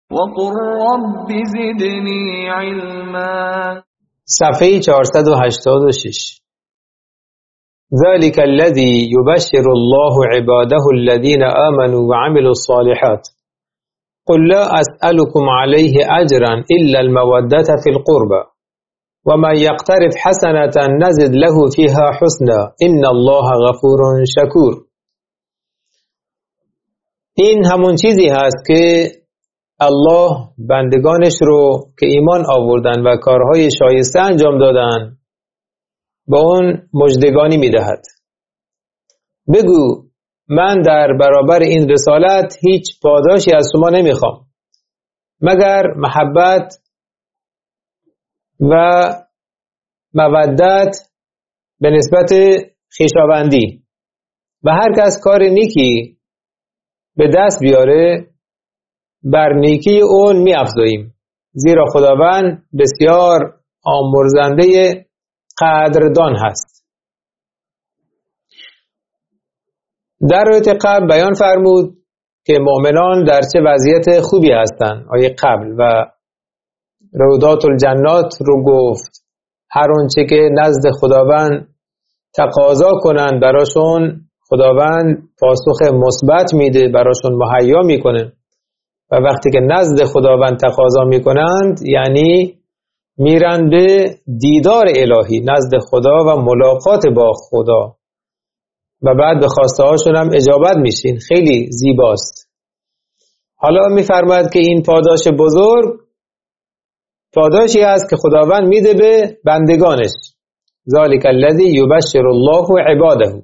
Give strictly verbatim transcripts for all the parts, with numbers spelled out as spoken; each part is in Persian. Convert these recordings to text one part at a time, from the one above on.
وقل رب زدنی علما. صفحه چهارصد و هشتاد و شش. ذلك الذي يبشر الله عباده الذين آمنوا وعملوا الصالحات قل لا أسألكم عليه أجرا إلا المودة في القربى وما يقترف حسنة نزد له فيها حسنا إن الله غفور شكور. این همون چیزی هست که الله بندگانش رو که ایمان آوردن و کارهای شایسته انجام دادن با اون مژدگانی میدهد. بگو من در برابر این رسالت هیچ پاداشی از شما نمیخوام مگر محبت و مودت به نسبت خویشاوندی و هر کس کار نیکی به دست بیاره بر نیکی اون می افزاییم، زیرا خداوند بسیار آمرزنده قدردان هست. در آیه قبل بیان فرمود که مؤمنان در چه وضعیت خوبی هستند. آیه قبل و روضات الجنات رو گفت، هر اونچه که نزد خداوند تقاضا کنند براشون خداوند پاسخ مثبت میده، براشون مهیا میکنه و وقتی که نزد خداوند تقاضا میکنند یعنی میرن به دیدار الهی نزد خدا و ملاقات با خدا و بعد به خواسته هاشون هم اجابت میشین. خیلی زیباست. حالا میفرماید که این پاداش بزرگ پاداشی است که خداوند میده به بندگانش. ذالک الذی یبشر الله عباده.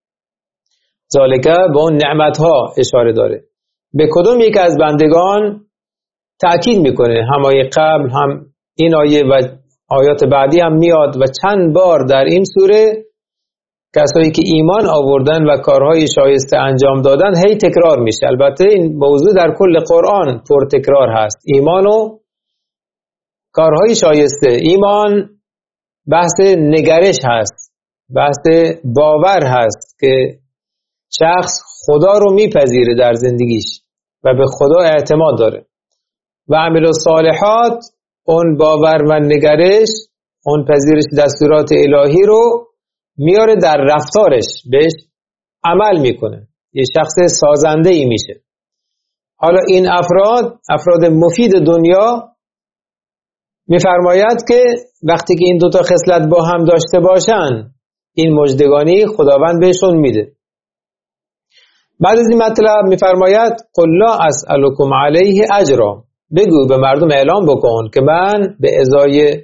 ذالک به اون نعمتها اشاره داره. به کدوم یک از بندگان تأکید میکنه. هم آیه قبل هم این آیه و آیات بعدی هم میاد و چند بار در این سوره کسایی که ایمان آوردن و کارهای شایسته انجام دادن هی تکرار میشه. البته این موضوع در کل قرآن پر تکرار هست. ایمان و کارهای شایسته. ایمان بحث نگرش هست، بحث باور هست که شخص خدا رو میپذیره در زندگیش و به خدا اعتماد داره و عمل الصالحات اون باور و نگرش، اون پذیرش دستورات الهی رو میاره در رفتارش، بهش عمل میکنه، یه شخص سازنده ای میشه. حالا این افراد افراد مفید دنیا میفرماید که وقتی که این دوتا خصلت با هم داشته باشن این مژدگانی خداوند بهشون میده. بعد از این مطلب میفرماید قل لا اسألکم علیه اجرا. بگو به مردم اعلام بکن که من به ازای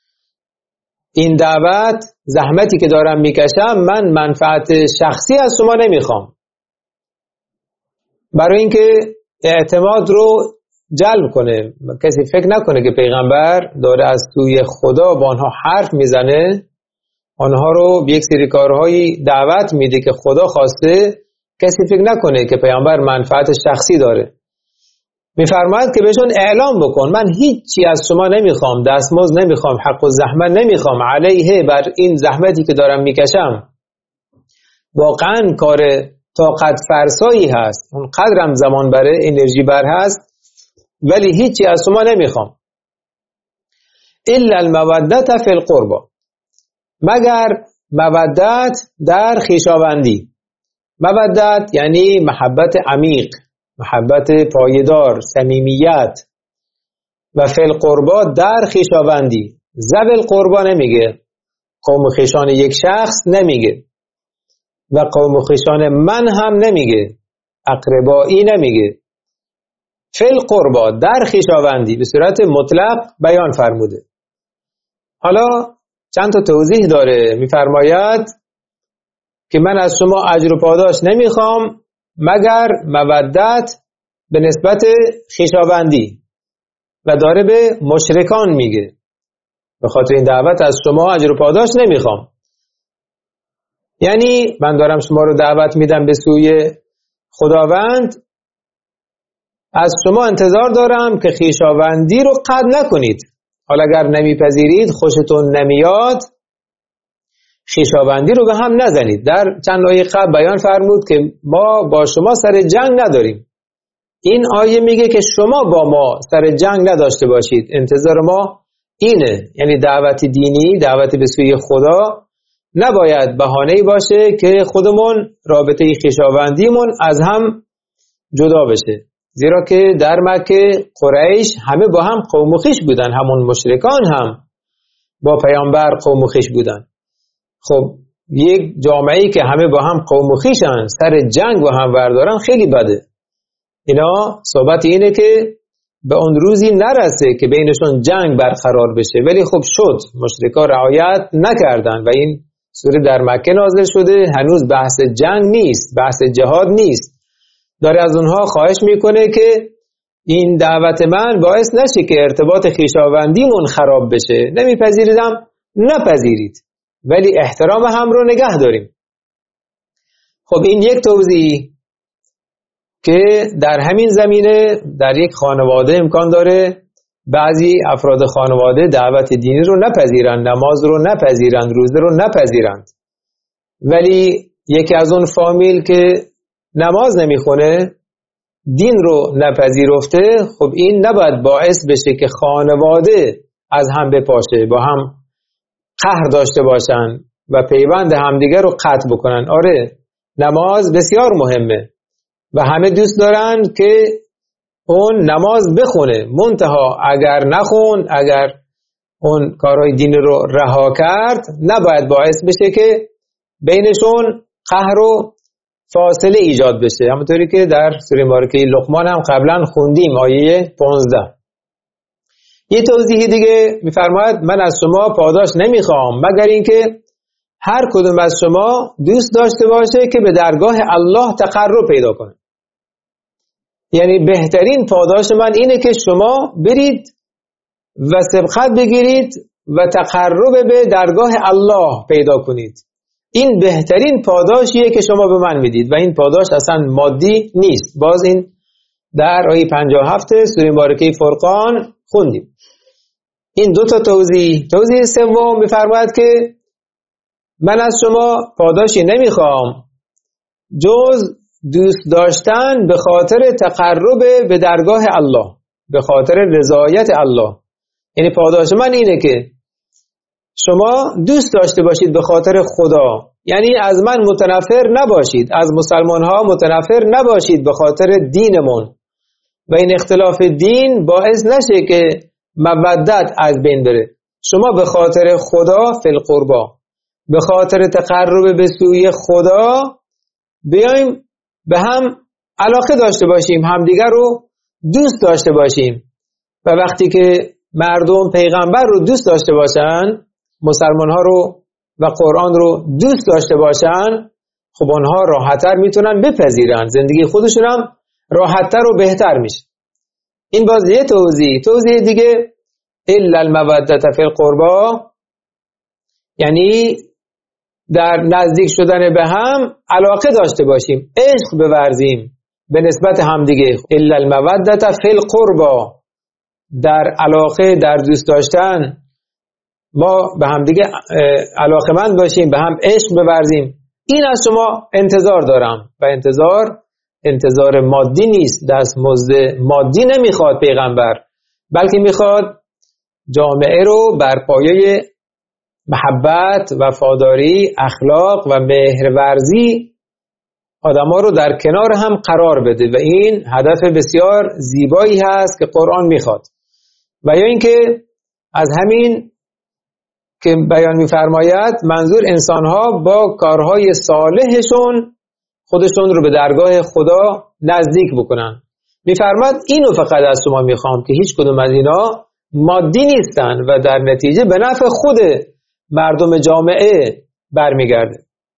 این دعوت زحمتی که دارم میکشم من منفعت شخصی از شما نمیخوام. برای اینکه اعتماد رو جلب کنه، کسی فکر نکنه که پیغمبر داره از سوی خدا با آنها حرف میزنه، آنها رو به یک سری کارهایی دعوت میده که خدا خواسته، کسی فکر نکنه که پیامبر منفعت شخصی داره. میفرماید که بهشون اعلام بکن من هیچی از شما نمیخوام، دستمزد نمیخوام، حق و زحمت نمیخوام علیه بر این زحمتی که دارم میکشم. واقعا کار طاقت فرسایی هست، اون قدرم زمان بره، انرژی بر هست، ولی هیچی از شما نمیخوام. الا المودة فی القربى، مگر مودت در خویشاوندی. مودت یعنی محبت عمیق، محبت پایدار، صمیمیت. و فی القربى در خویشاوندی. ذوی القربى نمیگه، قوم خویشان یک شخص نمیگه و قوم خویشان من هم نمیگه، اقربایی نمیگه. فی القربى در خویشاوندی به صورت مطلق بیان فرموده. حالا چند تا توضیح داره. میفرماید که من از شما اجر و پاداش نمیخوام مگر مودت به نسبت خویشاوندی و داره به مشرکان میگه به خاطر این دعوت از شما اجر و پاداش نمیخوام. یعنی من دارم شما رو دعوت میدم به سوی خداوند، از شما انتظار دارم که خویشاوندی رو قطع نکنید. حالا اگر نمیپذیرید، خوشتون نمیاد، خویشاوندی رو به هم نزنید. در چند آیه قبل بیان فرمود که ما با شما سر جنگ نداریم. این آیه میگه که شما با ما سر جنگ نداشته باشید، انتظار ما اینه. یعنی دعوت دینی، دعوت به سوی خدا نباید بهانه‌ای باشه که خودمون رابطه خویشاوندیمون از هم جدا بشه، زیرا که در مکه قریش همه با هم قوم و خویش بودن، همون مشرکان هم با پیامبر قوم و خویش بودن. خب یک جامعه‌ای که همه با هم قوم و خویشن سر جنگ با هم بردارن خیلی بده. اینا صحبت اینه که به اون روزی نرسه که بینشون جنگ برقرار بشه، ولی خب شد، مشرکان رعایت نکردن و این سوره در مکه نازل شده. هنوز بحث جنگ نیست، بحث جهاد نیست. داره از اونها خواهش میکنه که این دعوت من باعث نشه که ارتباط خویشاوندیمون خراب بشه. نمیپذیریدم، نپذیرید، ولی احترام هم رو نگه داریم. خب این یک توضیح که در همین زمینه در یک خانواده امکان داره بعضی افراد خانواده دعوت دینی رو نپذیرند، نماز رو نپذیرند، روزه رو نپذیرند، ولی یکی از اون فامیل که نماز نمیخونه، دین رو نپذیرفته، خب این نباید باعث بشه که خانواده از هم بپاشه، با هم قهر داشته باشن و پیوند همدیگر رو قطع بکنن. آره نماز بسیار مهمه و همه دوست دارن که اون نماز بخونه، منتها اگر نخون، اگر اون کارهای دین رو رها کرد، نباید باعث بشه که بینشون قهر و فاصله ایجاد بشه. همونطوری که در سوره مبارکه لقمان هم قبلا خوندیم، آیه پانزده. یه توضیح دیگه میفرماید من از شما پاداش نمیخوام مگر اینکه هر کدوم از شما دوست داشته باشه که به درگاه الله تقرب پیدا کنه. یعنی بهترین پاداش من اینه که شما برید و سبقت بگیرید و تقرب به درگاه الله پیدا کنید. این بهترین پاداشیه که شما به من میدید و این پاداش اصلا مادی نیست. باز این در آیه پنجاه و هفت سوره مبارکه فرقان خوندیم. این دو تا توضیح. توضیح سوم میفرماید که من از شما پاداشی نمیخوام جز دوست داشتن به خاطر تقرب به درگاه الله، به خاطر رضایت الله. یعنی پاداش من اینه که شما دوست داشته باشید به خاطر خدا، یعنی از من متنفر نباشید، از مسلمان ها متنفر نباشید به خاطر دینمون و این اختلاف دین باعث نشه که مودت از بین بره. شما به خاطر خدا فی القربا، به خاطر تقرب به سوی خدا بیایم به هم علاقه داشته باشیم، همدیگر رو دوست داشته باشیم. و وقتی که مردم پیغمبر رو دوست داشته باشن، مسلمان ها رو و قرآن رو دوست داشته باشن، خب آنها راحت‌تر میتونن بپذیرن، زندگی خودشون هم راحت‌تر و بهتر میشه. این باز یه توضیح. توضیح دیگه الا المودة فی القربا، یعنی در نزدیک شدن به هم علاقه داشته باشیم، عشق بورزیم به نسبت همدیگه. الا المودة فی القربا، در علاقه، در دوست داشتن ما به همدیگه علاقه‌مند باشیم، به هم عشق بورزیم. این از شما انتظار دارم و انتظار انتظار مادی نیست، دستمزد مادی نمیخواد پیغمبر، بلکه میخواد جامعه رو بر پایه محبت، وفاداری، اخلاق و مهرورزی آدما رو در کنار هم قرار بده و این هدف بسیار زیبایی هست که قرآن میخواد. و یا اینکه از همین که بیان میفرماید منظور انسانها با کارهای صالحشون خودشون رو به درگاه خدا نزدیک بکنن. میفرماید اینو فقط از شما میخوام که هیچ کدوم از اینا مادی نیستن و در نتیجه به نفع خود مردم جامعه برمیگرده.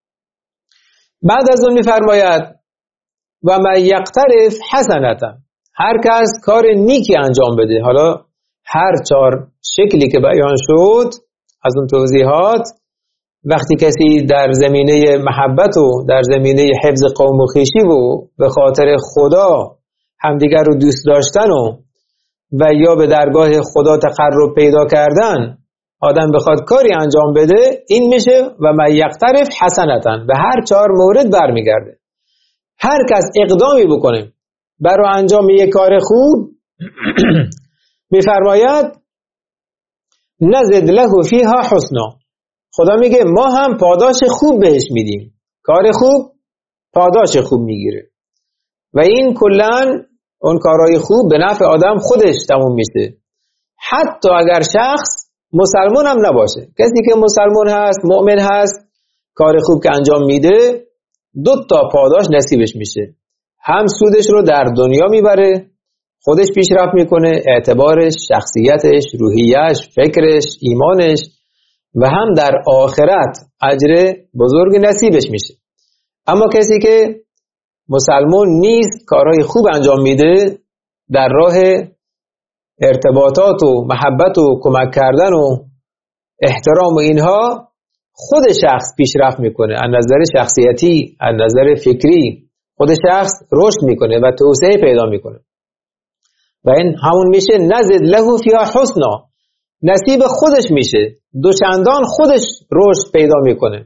بعد از اون میفرماید و من یقترف حسنتا، هر کس کار نیکی انجام بده. حالا هر چهار شکلی که بیان شد از اون توضیحات، وقتی کسی در زمینه محبت و در زمینه حفظ قوم و خویشی و به خاطر خدا همدیگر رو دوست داشتن و و یا به درگاه خدا تقرب پیدا کردن، آدم بخواد کاری انجام بده، این میشه و من یقترف حسنتا، به هر چهار مورد برمیگرده. هر کس اقدامی بکنه برای انجام یک کار خوب میفرماید نزد له فیها حسنا، خدا میگه ما هم پاداش خوب بهش میدیم. کار خوب پاداش خوب میگیره و این کلن اون کارهای خوب به نفع آدم خودش تموم میشه، حتی اگر شخص مسلمان هم نباشه. کسی که مسلمان هست، مؤمن هست، کار خوب که انجام میده دو تا پاداش نصیبش میشه. هم سودش رو در دنیا میبره، خودش پیشرفت میکنه، اعتبارش، شخصیتش، روحیش، فکرش، ایمانش، و هم در آخرت اجر بزرگ نصیبش میشه. اما کسی که مسلمان نیست، کارهای خوب انجام میده در راه ارتباطات و محبت و کمک کردن و احترام و اینها، خود شخص پیشرفت میکنه، از نظر شخصیتی، از نظر فکری خود شخص رشد میکنه و توسعه پیدا میکنه و این همون میشه نزد له فیها حسنا، نصیب خودش میشه، دوچندان خودش رشد پیدا میکنه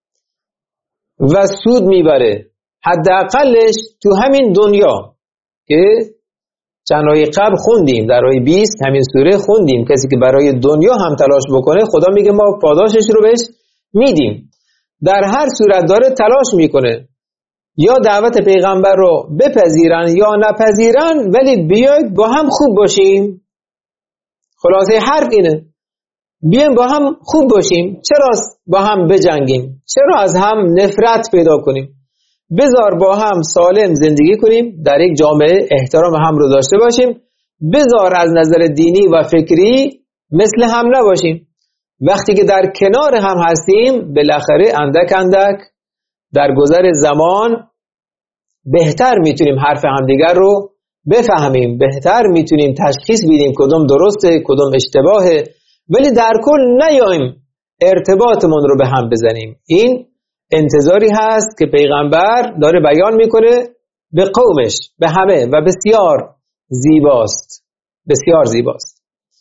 و سود میبره. حداقلش تو همین دنیا که چند آیه قبل خوندیم، در آیه بیست همین سوره خوندیم، کسی که برای دنیا هم تلاش بکنه خدا میگه ما پاداشش رو بهش میدیم. در هر صورت داره تلاش میکنه، یا دعوت پیغمبر رو بپذیرن یا نپذیرن، ولی بیاید با هم خوب باشیم. خلاصه حرف اینه، بیایم با هم خوب باشیم. چرا با هم بجنگیم؟ چرا از هم نفرت پیدا کنیم؟ بذار با هم سالم زندگی کنیم، در یک جامعه احترام هم رو داشته باشیم. بذار از نظر دینی و فکری مثل هم نباشیم. وقتی که در کنار هم هستیم بالاخره اندک اندک در گذر زمان بهتر میتونیم حرف همدیگر رو بفهمیم، بهتر میتونیم تشخیص بدیم کدوم درسته کدوم اشتباهه، ولی در کل نیایم ارتباطمون رو به هم بزنیم. این انتظاری هست که پیغمبر داره بیان میکنه به قومش، به همه، و بسیار زیباست، بسیار زیباست.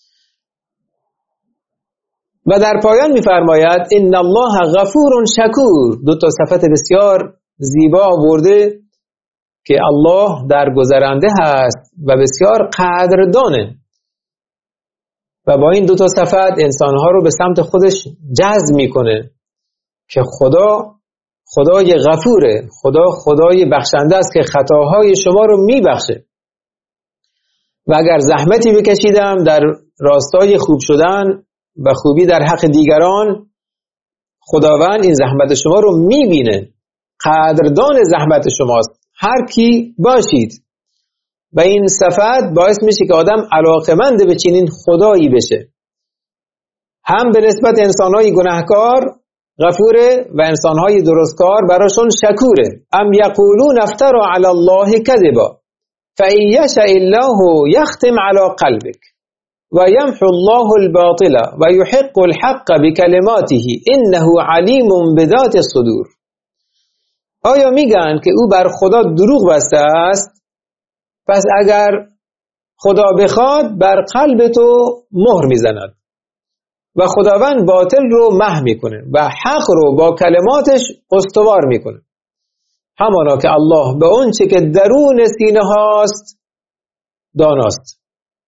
و در پایان میفرماید ان الله غفور شکور، دو تا صفت بسیار زیبا آورده که الله درگذرنده هست و بسیار قدردانه، و با این دو تا صفت انسانها رو به سمت خودش جذب میکنه که خدا خدای غفوره، خدا خدای بخشنده است که خطاهای شما رو میبخشه. و اگر زحمتی بکشیدم در راستای خوب شدن و خوبی در حق دیگران، خداوند این زحمت شما رو میبینه، قدردان زحمت شماست، هر کی باشید. و این صفت باعث میشه که آدم علاقمند به چنین خدایی بشه، هم به نسبت انسانهای گناهکار غفوره و انسانهای درستکار براشون شکوره. ام یقولون افترى علی الله کذبا فإن یشاء الله یختم علی قلبک و یمحو الله الباطل و یحق الحق بکلماته انه علیم بذات الصدور. آیا میگن که او بر خدا دروغ بسته است؟ پس اگر خدا بخواد بر قلب تو مهر میزند و خداوند باطل رو محو میکنه و حق رو با کلماتش استوار میکنه، همانا که الله به اون چه که درون سینه هاست داناست.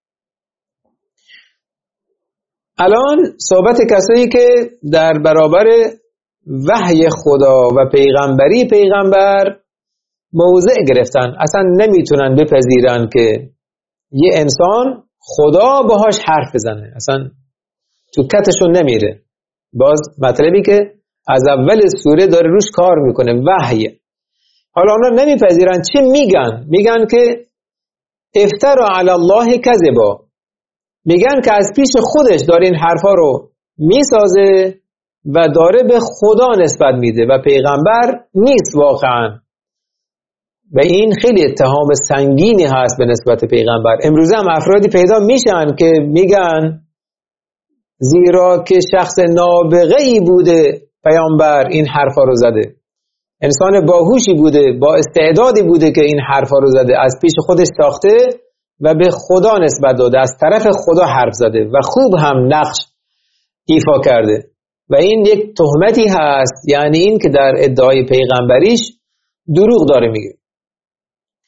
الان صحبت کسایی که در برابر وحی خدا و پیغمبری پیغمبر موضع گرفتن، اصلا نمیتونن بپذیرن که یه انسان خدا باهاش حرف بزنه، اصلا تو کتشون نمیره. باز مطلبی که از اول سوره داره روش کار میکنه، وحی. حالا اونا نمیپذیرن، چه میگن؟ میگن که افترى علی الله کذبا، میگن که از پیش خودش داره این حرفا رو میسازه و داره به خدا نسبت میده و پیغمبر نیست واقعا. و این خیلی اتهام سنگینی هست به نسبت پیغمبر. امروز هم افرادی پیدا میشن که میگن زیرا که شخص نابغه‌ای بوده پیامبر این حرفا رو زده، انسان باهوشی بوده، با استعدادی بوده که این حرفا رو زده، از پیش خودش ساخته و به خدا نسبت داده، از طرف خدا حرف زده و خوب هم نقش ایفا کرده. و این یک تهمتی هست، یعنی این که در ادعای پیغمبریش دروغ داره میگه.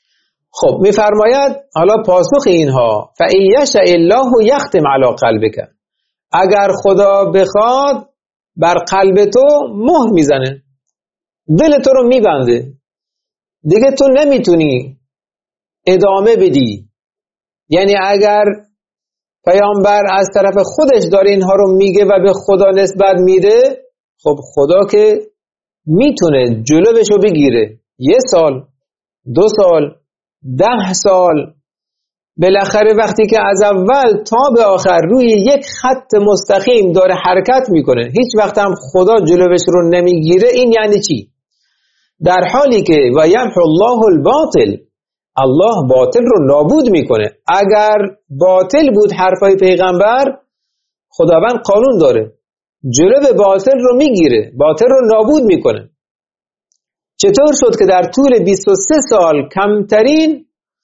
خب میفرماید حالا پاسخ اینها فَإِن یَشَأِ اللَّهُ یختم علی قلبک، اگر خدا بخواد بر قلب تو مهر میزنه، دل تو رو میبنده، دیگه تو نمیتونی ادامه بدی. یعنی اگر پیامبر از طرف خودش داره اینها رو میگه و به خدا نسبت میده، خب خدا که میتونه جلوشو بگیره، یه سال، دو سال، ده سال، بالاخره وقتی که از اول تا به آخر روی یک خط مستقیم داره حرکت میکنه، هیچ وقت هم خدا جلوش رو نمیگیره، این یعنی چی؟ در حالی که و یمحو الله الباطل، الله باطل رو نابود میکنه. اگر باطل بود حرفای پیغمبر، خداوند قانون داره، جلو باطل رو میگیره، باطل رو نابود میکنه. چطور شد که در طول بیست و سه سال کمترین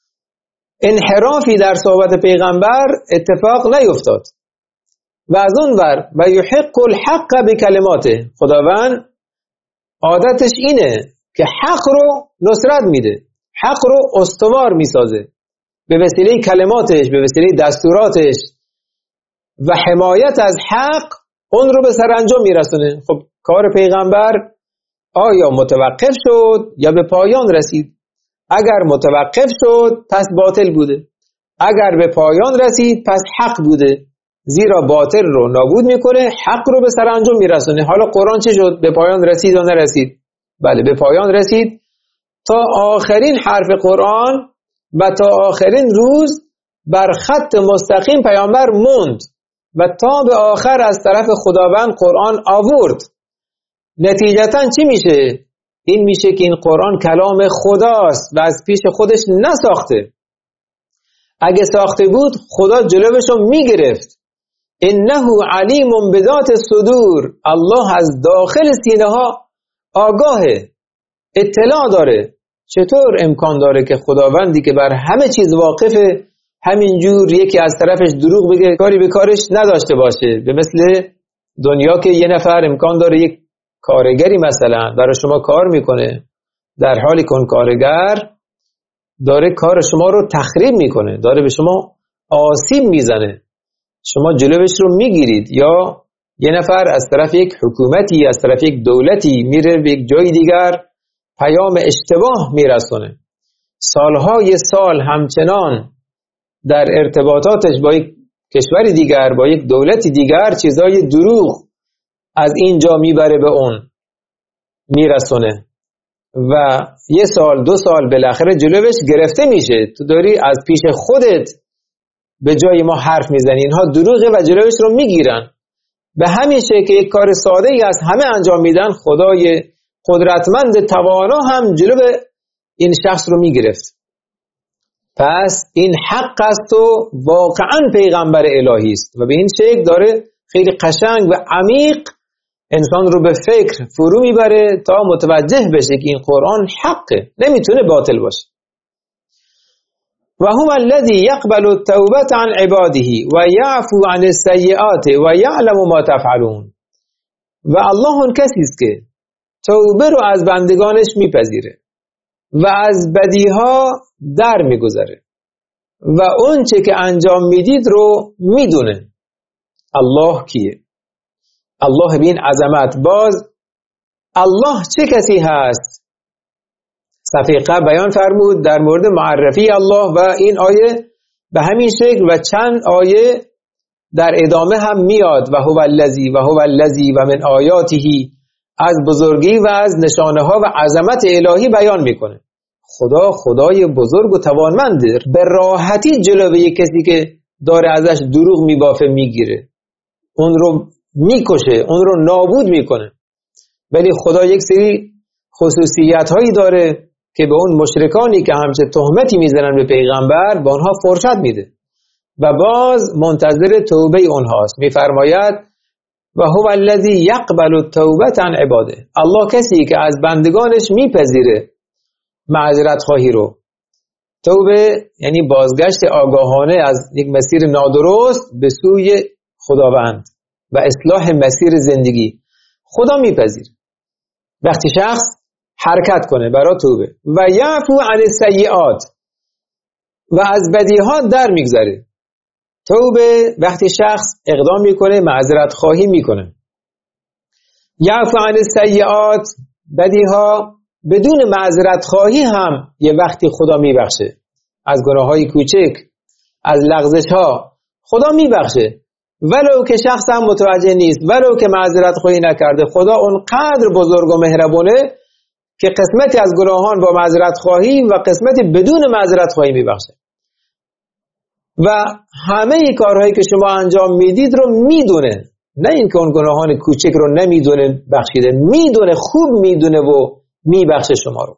انحرافی در صحبت پیغمبر اتفاق نیفتاد؟ و از اون ور و یحق الحق بکلماته، خداوند عادتش اینه که حق رو نصرت میده، حق رو استوار میسازه به وسیله کلماتش، به وسیله دستوراتش و حمایت از حق اون رو به سرانجام میرسونه. خب کار پیغمبر آیا متوقف شد یا به پایان رسید؟ اگر متوقف شد پس باطل بوده، اگر به پایان رسید پس حق بوده، زیرا باطل رو نابود میکنه، حق رو به سرانجام میرسونه. حالا قرآن چه شد؟ به پایان رسید یا نرسید؟ بله به پایان رسید. تا آخرین حرف قرآن و تا آخرین روز بر خط مستقیم پیامبر موند و تا به آخر از طرف خداوند قرآن آورد. نتیجتاً چی میشه؟ این میشه که این قرآن کلام خداست و از پیش خودش نساخته. اگه ساخته بود خدا جلوشو میگرفت. انه علیم بذات الصدور، الله از داخل سینه ها آگاهه، اطلاع داره. چطور امکان داره که خداوندی که بر همه چیز واقفه همینجور یکی از طرفش دروغ بگه، کاری به کارش نداشته باشه؟ به مثل دنیا که یه نفر امکان داره یک کارگری مثلا برای شما کار میکنه، در حالی که اون کارگر داره کار شما رو تخریب میکنه، داره به شما آسیب میزنه، شما جلوش رو میگیرید. یا یه نفر از طرف یک حکومتی، از طرف یک دولتی میره به یک جای دیگر پیام اشتباه میرسونه، سالهای سال همچنان در ارتباطاتش با یک کشور دیگر، با یک دولت دیگر، چیزای دروغ از اینجا میبره به اون میرسونه و یه سال دو سال بالاخره جلوش گرفته میشه. تو داری از پیش خودت به جای ما حرف میزنی، اینها دروغه و جلوش رو میگیرن. به همین شکل که یک کار ساده ای از همه انجام میدن، خدای قدرتمند توانا هم جلو این شخص رو میگرفت. پس این حق است و واقعا پیغمبر الهی است و به این شکل داره خیلی قشنگ و عمیق انسان رو به فکر فرو میبره تا متوجه بشه که این قرآن حقه، نمیتونه باطل باشه. و هو الذی یقبل التوبه عن عباده و یعفو عن السیئات و یعلم ما تفعلون. و الله اون کسی است که توبه رو از بندگانش میپذیره و از بدیها در میگذره و اون چه که انجام میدید رو میدونه. الله کیه؟ الله بین عظمت. باز الله چه کسی هست؟ صفحه قبل بیان فرمود در مورد معرفی الله و این آیه به همین شکل و چند آیه در ادامه هم میاد. و هو الذی و هو الذی و من آیاته، از بزرگی و از نشانه ها و عظمت الهی بیان میکنه. خدا خدای بزرگ و توانمنده، به راحتی جلوی کسی که داره ازش دروغ میبافه میگیره، اون رو میکشه، اون رو نابود میکنه. ولی خدا یک سری خصوصیت هایی داره که به اون مشرکانی که همچه تهمتی میزنن به پیغمبر به اونها فرصت میده و باز منتظر توبه اونهاست. میفرماید و هو الذی یقبل التوبه عن عباده، الله کسی که از بندگانش میپذیره معذرت خواهی رو. توبه یعنی بازگشت آگاهانه از یک مسیر نادرست به سوی خداوند و اصلاح مسیر زندگی. خدا میپذیره وقتی شخص حرکت کنه برای توبه. و یعفو عن السیئات، و از بدیها در میگذره. توبه وقتی شخص اقدام میکنه، معذرت خواهی میکنه. یعفو عن السیئات، بدیها بدون معذرت خواهی هم یه وقتی خدا میبخشه. از گناههای کوچک، از لغزش ها خدا میبخشه، ولو که شخص هم متوجه نیست، ولو که معذرت خواهی نکرده. خدا اونقدر بزرگ و مهربونه که قسمتی از گناهان با معذرت خواهی و قسمتی بدون معذرت خواهی میبخشه. و همه کارهایی که شما انجام میدید رو میدونه، نه اینکه اون گناهان کوچک رو نمیدونه بخشیده، میدونه، خوب میدونه و میبخشه شما رو.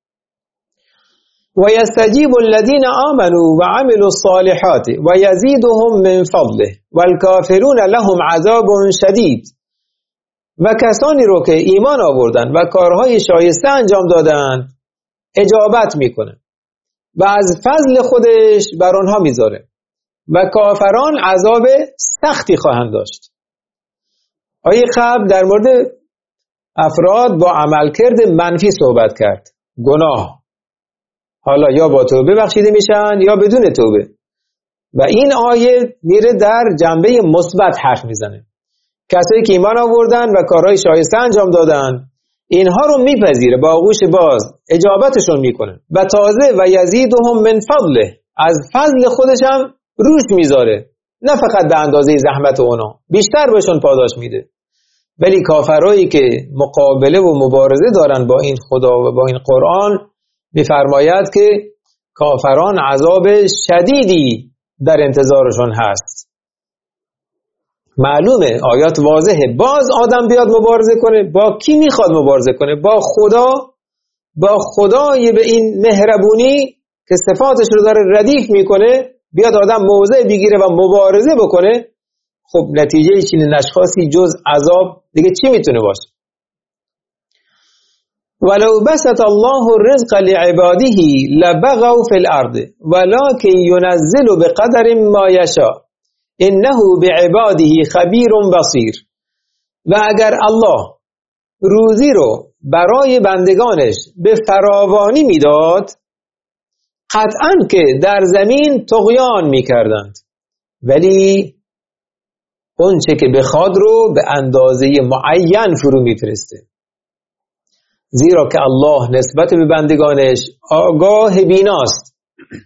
و یستجیب الذین آمنوا و عملوا الصالحات و یزیدهم من فضله والکافرون لهم عذاب شدید. و کسانی رو که ایمان آوردن و کارهای شایسته انجام دادن اجابت میکنه و از فضل خودش بر آنها میذاره و کافران عذاب سختی خواهند داشت. آیه قبل در مورد افراد با عملکرد منفی صحبت کرد، گناه، حالا یا با توبه بخشیده میشن یا بدون توبه. و این آیه میره در جنبه مثبت حرف میزنه. کسایی که ایمان آوردن و کارهای شایسته انجام دادن، اینها رو میپذیره، با آغوش باز اجابتشون میکنه و تازه و یزیدهم من فضله، از فضل خودش هم روش میذاره، نه فقط به اندازه زحمت اونا، بیشتر بهشون پاداش میده. ولی کافرایی که مقابله و مبارزه دارن با این خدا و با این قرآن، میفرماید که کافران عذاب شدیدی در انتظارشون هست. معلومه، آیات واضحه. باز آدم بیاد مبارزه کنه، با کی میخواد مبارزه کنه؟ با خدا، با خدای به این مهربونی که صفاتش رو داره ردیف میکنه، بیاد آدم موضع بگیره و مبارزه بکنه. خب نتیجه چنین اشخاصی جز عذاب دیگه چی میتونه باشه؟ ولو بسط الله الرزق لعباده لبغوا في الارض ولكن ينزل بقدر ما يشاء انه بعباده خبیر بصیر. و اگر الله روزی رو برای بندگانش به فراوانی میداد، قطعاً که در زمین طغیان میکردند، ولی اون چه که بخواد رو به اندازه معین فرو میفرسته. زیرا که الله نسبت به بندگانش آگاه بیناست.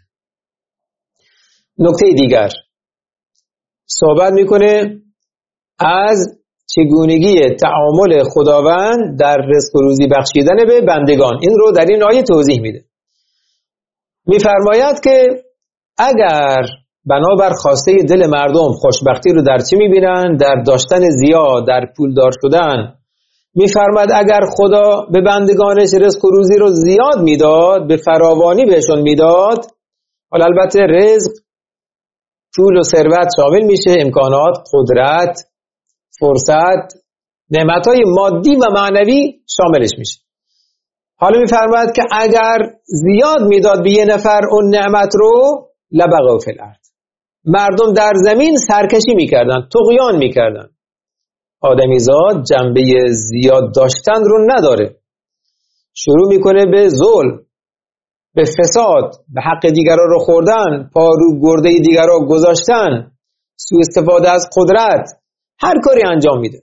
نکته دیگر صحبت میکنه از چگونگی تعامل خداوند در رزق و روزی بخشیدن به بندگان. این رو در این آیه توضیح میده. میفرماید که اگر بنابر خواسته دل مردم خوشبختی رو در چی میبینن؟ در داشتن زیاد، در پولدار شدن. میفرماید اگر خدا به بندگانش رزق و روزی رو زیاد میداد، به فراوانی بهشون میداد، حالا البته رزق پول و ثروت شامل میشه، امکانات، قدرت، فرصت، نعمتهای مادی و معنوی شاملش میشه. حالا میفرماید که اگر زیاد میداد به یه نفر اون نعمت رو، لبغوا فی الارض، مردم در زمین سرکشی میکردن، طغیان میکردن. آدمیزاد جنبه زیاد داشتن رو نداره، شروع میکنه به ظلم، به فساد، به حق دیگران رو خوردن، پا رو گرده دیگران گذاشتن، سوء استفاده از قدرت، هر کاری انجام میده.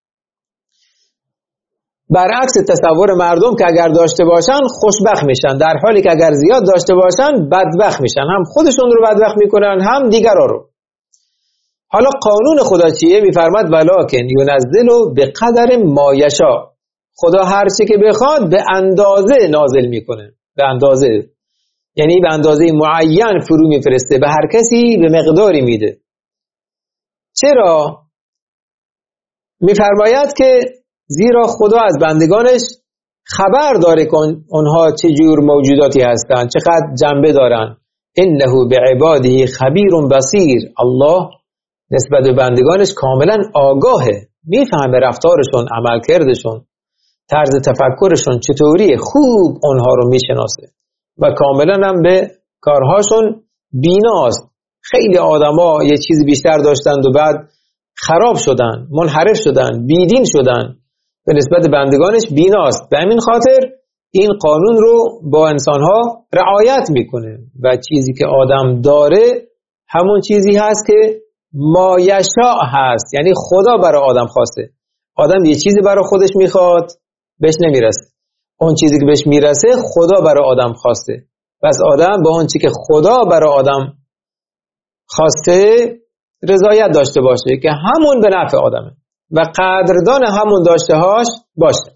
برعکس تصور مردم که اگر داشته باشن خوشبخت میشن، در حالی که اگر زیاد داشته باشن بدبخت میشن، هم خودشون رو بدبخت میکنن هم دیگران رو. حالا قانون خدا چیه؟ میفرماد ولکن ینزل به قدر ما یشاء، خدا هر چی که بخواد به اندازه نازل میکنه، به اندازه، یعنی به اندازه معین فرو میفرسته، به هر کسی به مقداری میده. چرا؟ میفرماید که زیرا خدا از بندگانش خبر داره که اونها چه جور موجوداتی هستند، چقدر جنبه دارن. انه بعباده خبیر بصیر، الله نسبت به بندگانش کاملا آگاهه، میفهمه رفتارشون، عملکردشون، طرز تفکرشون چطوریه، خوب اونها رو میشناسه و کاملا هم به کارهاشون بیناست. خیلی آدما یه چیزی بیشتر داشتند و بعد خراب شدن، منحرف شدن، بیدین شدن، به نسبت بندگانش بیناست. به همین خاطر این قانون رو با انسانها رعایت میکنه و چیزی که آدم داره همون چیزی هست که ما یشاء هست، یعنی خدا برای آدم خواسته. آدم یه چیزی برای خودش میخواد، بهش نمیرسه. اون چیزی که بهش میرسه خدا برای آدم خواسته. پس آدم با اون چیزی که خدا برای آدم خواسته رضایت داشته باشه که همون به نفع آدمه و قدردان همون داشته هاش باشه.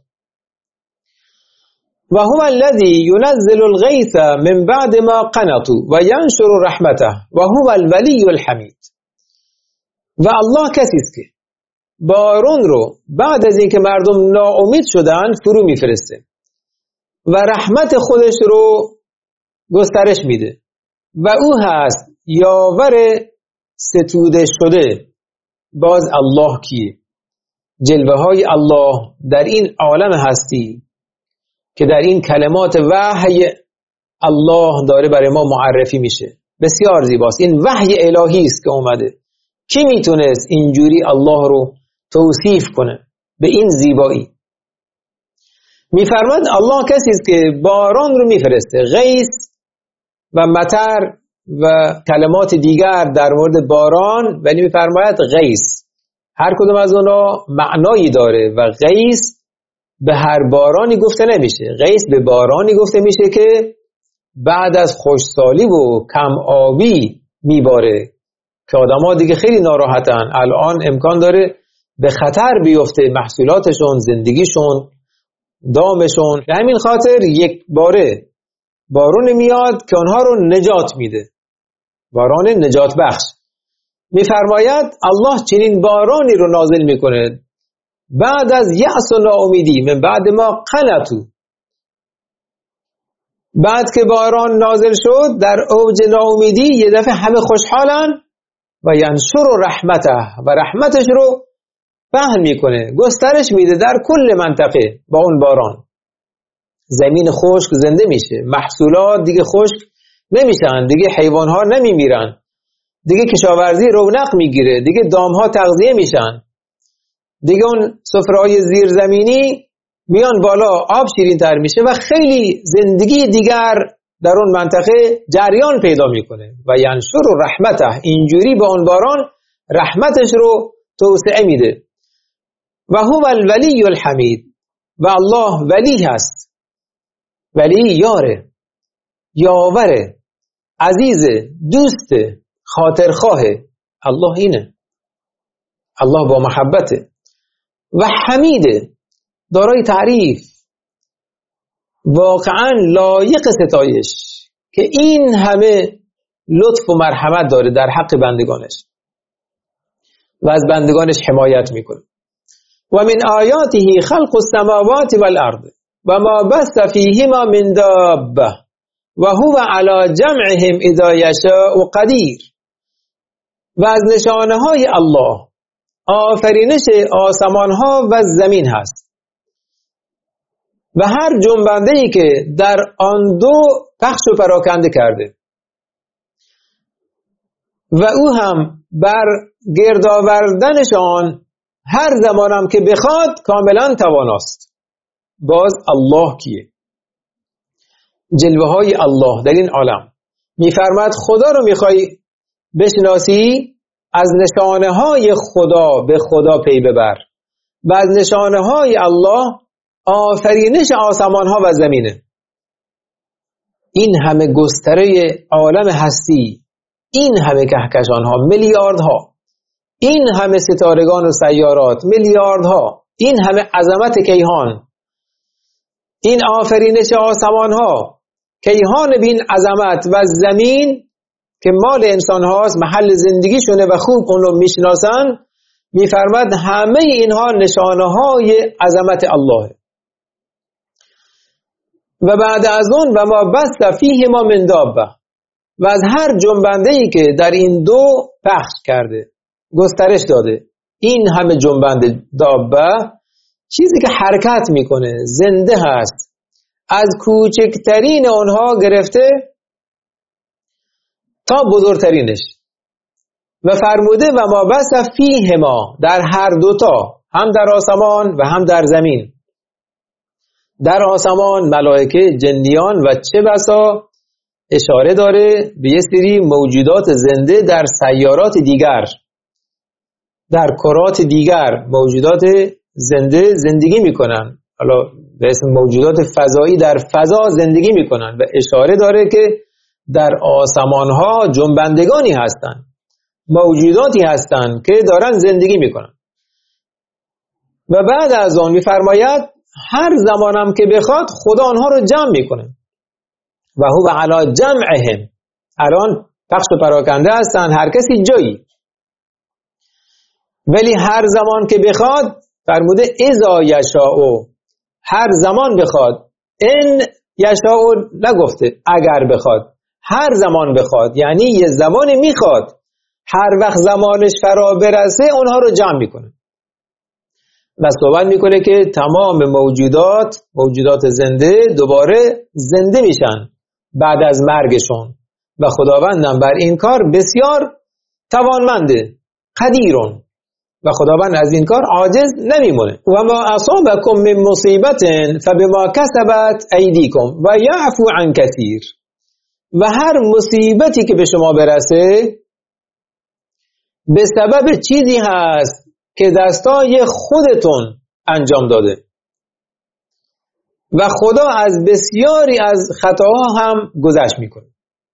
و هو الذی ينزل الغیث من بعد ما قنطوا و ینشر رحمته و هو الولی الحمید. و الله کسی است که بارون رو بعد از اینکه مردم ناامید شدن فرو میفرسته و رحمت خودش رو گسترش میده و او هست یاور ستوده شده. باز الله کیه؟ جلوه های الله در این عالم هستی که در این کلمات وحی الله داره برای ما معرفی میشه. بسیار زیباست. این وحی الهی است که اومده. کی میتونست اینجوری الله رو توصیف کنه به این زیبایی؟ میفرماد الله کسی است که باران رو میفرسته. غیث و مطر و کلمات دیگر در مورد باران، ولی میفرماید غیث. هر کدوم از اونا معنایی داره و غیث به هر بارانی گفته نمیشه. غیث به بارانی گفته میشه که بعد از خشکسالی و کم آبی میباره که آدم‌ها دیگه خیلی ناراحتن. الان امکان داره به خطر بیفته محصولاتشون، زندگیشون، دامشون. به همین خاطر یک باره بارون میاد که اونها رو نجات میده، باران نجات بخش. میفرماید الله چنین بارانی رو نازل میکنه بعد از یأس و ناامیدی، من بعد ما قنطوا. بعد که باران نازل شد در اوج ناامیدی یه دفعه همه خوشحالن و ینشر رحمته و رحمتش رو پهن میکنه، گسترش میده در کل منطقه. با اون باران زمین خشک زنده میشه، محصولات دیگه خشک نمیشن، دیگه حیوانها نمیمیرن، دیگه کشاورزی رونق میگیره، دیگه دامها تغذیه میشن، دیگه اون سفره‌های زیرزمینی میان بالا، آب شیرین تر میشه و خیلی زندگی دیگر در اون منطقه جریان پیدا میکنه. و ینشر رحمته، اینجوری با اون باران رحمتش رو توسعه میده. و هو الولی الحمید، و الله ولی هست. ولی یاره، یاوره، عزیزه، دوسته، خاطرخواهه. الله اینه. الله با محبته و حمیده، دارای تعریف، واقعا لایق ستایش که این همه لطف و مرحمت داره در حق بندگانش و از بندگانش حمایت میکنه. و من آیاته خلق السماوات والارض و ما بث فیهما من دابه و هو علی جمعهم اذا یشاء قدیر. و از نشانه های الله آفرینش آسمان ها و زمین هست و هر جنبنده ای که در آن دو پخش و پراکنده کرده و او هم بر گرد آوردنشان هر زمانم که بخواد کاملا تواناست. باز الله کیه؟ جلوه های الله در این عالم. میفرماد خدا رو میخوای بشناسی، از نشانه های خدا به خدا پی ببر و از نشانه های الله آفرینش آسمان ها و زمینه. این همه گستره عالم هستی، این همه کهکشان ها، میلیاردها، این همه ستارگان و سیارات، میلیاردها، این همه عظمت کیهان، این آفرینش آسمان ها، کیهان بین عظمت و زمین که مال انسان هاست، محل زندگیشونه و خوب اون رو میشناسن. میفرماد همه اینها نشانه های عظمت الله. و بعد از اون و ما بث فیهما من دابه، و از هر جنبنده ای که در این دو پخش کرده، گسترش داده. این همه جنبنده دابه، چیزی که حرکت میکنه، زنده هست، از کوچکترین اونها گرفته تا بزرگترینش. و فرموده و ما بث فیهما، در هر دوتا، هم در آسمان و هم در زمین. در آسمان ملائکه، جنیان و چه بسا اشاره داره به یه سری موجودات زنده در سیارات دیگر، در کرات دیگر موجودات زنده زندگی میکنن، حالا به اسم موجودات فضایی در فضا زندگی میکنن و اشاره داره که در آسمان ها جنبندگانی هستن، موجوداتی هستن که دارن زندگی میکنن. و بعد از آن میفرماید هر زمانم که بخواد خدا آنها رو جمع میکنه و هو علی جمعهم، الان پخش و پراکنده هستن هر کسی جایی، ولی هر زمان که بخواد فرموده اذا یشاء، هر زمان بخواد، ان یشاء نگفته اگر بخواد، هر زمان بخواد یعنی یه زمان میخواد، هر وقت زمانش فرا برسه اونها رو جمع میکنه و صحبت میکنه که تمام موجودات موجودات زنده دوباره زنده میشن بعد از مرگشون و خداوندم بر این کار بسیار توانمنده، قدیرون، و خداوند از این کار عاجز نمیمونه. و ما اصابکم من مصیبت فبما کسبت ایدیکم و یعفو عن کثیر، و هر مصیبتی که به شما برسه به سبب چیزی هست که دستای خودتون انجام داده و خدا از بسیاری از خطاها هم گذشت میکنه.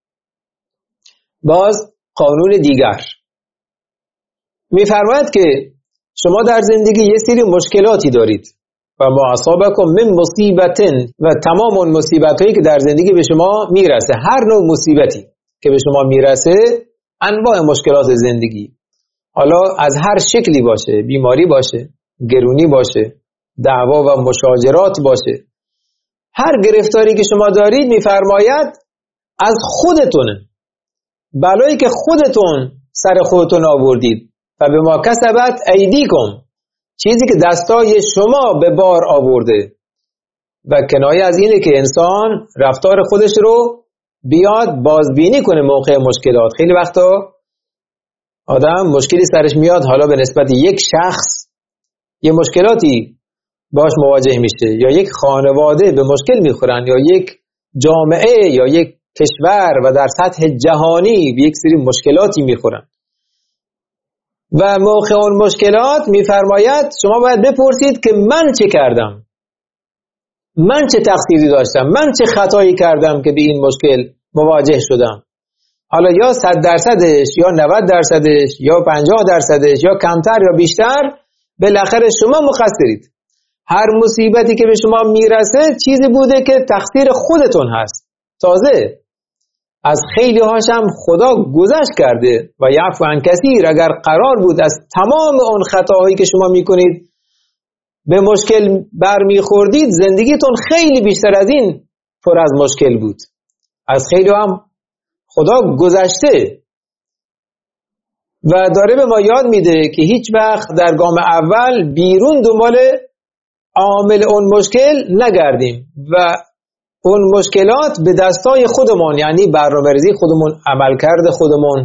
باز قانون دیگر میفرماید که شما در زندگی یه سری مشکلاتی دارید و ما اصابکم من مصیبتن، و تمام اون مصیبتایی که در زندگی به شما میرسه، هر نوع مصیبتی که به شما میرسه، انواع مشکلات زندگی، حالا از هر شکلی باشه، بیماری باشه، گرونی باشه، دعوا و مشاجرات باشه، هر گرفتاری که شما دارید میفرماید از خودتونه، بلایی که خودتون سر خودتون آوردید و به ما کسبت ایدیکم، چیزی که دستای شما به بار آورده. و کنایه از اینه که انسان رفتار خودش رو بیاد بازبینی کنه موقع مشکلات. خیلی وقتا آدم مشکلی سرش میاد، حالا به نسبت یک شخص یه مشکلاتی باش مواجه میشه، یا یک خانواده به مشکل میخورن، یا یک جامعه یا یک کشور و در سطح جهانی به یک سری مشکلاتی میخورن و موقع اون مشکلات میفرماید شما باید بپرسید که من چه کردم، من چه تقصیری داشتم، من چه خطایی کردم که به این مشکل مواجه شدم. حالا یا صد درصدش یا نود درصدش یا پنجاه درصدش یا کمتر یا بیشتر، بالاخره شما مقصرید. هر مصیبتی که به شما میرسه چیزی بوده که تقصیر خودتون هست. تازه از خیلی هاشم خدا گذشت کرده و یعفو عن کثیر. اگر قرار بود از تمام اون خطاهایی که شما میکنید به مشکل برمیخوردید، زندگیتون خیلی بیشتر از این پر از مشکل بود. از خیلی هم خدا گذشته و داره به ما یاد میده که هیچ وقت در گام اول بیرون دنبال عامل اون مشکل نگردیم و اون مشکلات به دستای خودمون، یعنی برنامه‌ریزی خودمون، عملکرد خودمون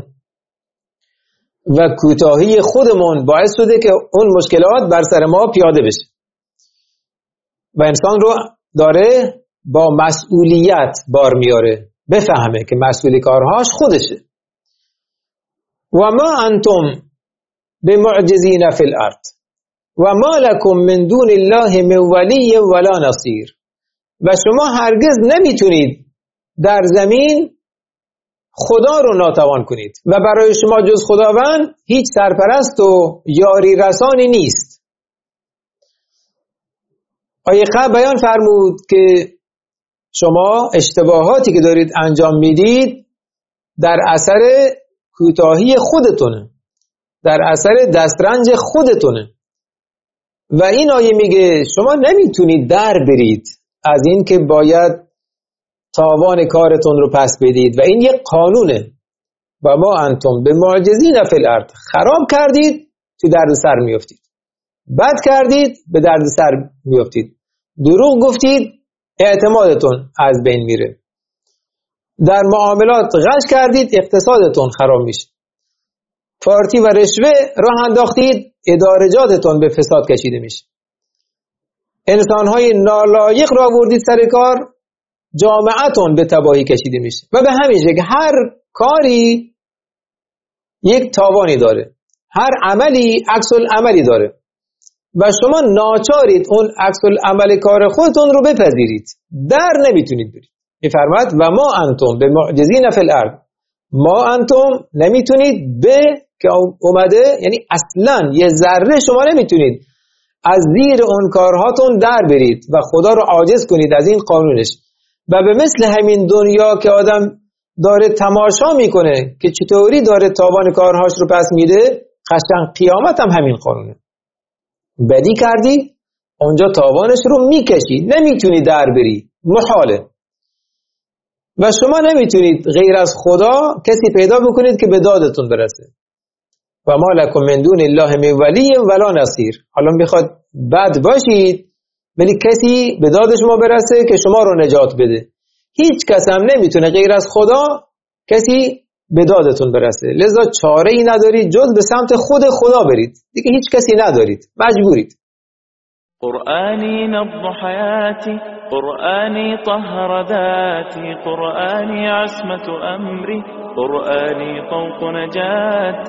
و کوتاهی خودمون باعث شده که اون مشکلات بر سر ما پیاده بشه و انسان رو داره با مسئولیت بار میاره، بفهمه که مسئولی کارهاش خودشه. و ما انتم بمعجزین فی الارض و ما لکم من دون الله من ولی ولا نصیر. و شما هرگز نمیتونید در زمین خدا رو ناتوان کنید و برای شما جز خداوند هیچ سرپرست و یاری رسانی نیست. آیه قبل بیان فرمود که شما اشتباهاتی که دارید انجام میدید در اثر کوتاهی خودتونه، در اثر دسترنج خودتونه. و این آیه میگه شما نمیتونید در برید از این که باید تاوان کارتون رو پس بدید و این یک قانونه. و ما انتم به معجزین فی الارض، خراب کردید تو درد سر میافتید، بد کردید به درد سر میافتید، دروغ گفتید اعتمادتون از بین میره، در معاملات غش کردید اقتصادتون خراب میشه، پارتی و رشوه راه انداختید ادارجاتتون به فساد کشیده میشه. انسانهای نالایق را آوردید سر کار، جامعتون به تباهی کشیده میشه. و به همین شکل هر کاری یک تاوانی داره، هر عملی عکس العملی داره و شما ناچارید اون عکس العمل کار خودتون رو بپذیرید، در نمیتونید برید. میفرماد و ما انتم به معجزین فی الارض، ما انتم نمیتونید به که اومده یعنی اصلا یه ذره شما نمیتونید از زیر اون کارهاتون در برید و خدا رو عاجز کنید از این قانونش. و به مثل همین دنیا که آدم داره تماشا میکنه که چطوری داره تاوان کارهاش رو پس میده، قشنگ قیامت هم همین قانونه. بدی کردی اونجا تاوانش رو میکشی، نمیتونی در بری، محاله. و شما نمیتونید غیر از خدا کسی پیدا بکنید که به دادتون برسه. و ما لکم من دون الله من ولی ولا نصیر. حالا میخواد بد باشید ولی کسی به داد شما برسه که شما رو نجات بده. هیچ کس هم نمیتونه غیر از خدا کسی به دادتون برسه. لذا چاره ای ندارید جز به سمت خود خدا برید، دیگه هیچ کسی ندارید، مجبورید. قرآني نبض حياتي، قرآني طهر ذاتي، قرآني عصمة أمري، قرآني طوق نجاتي.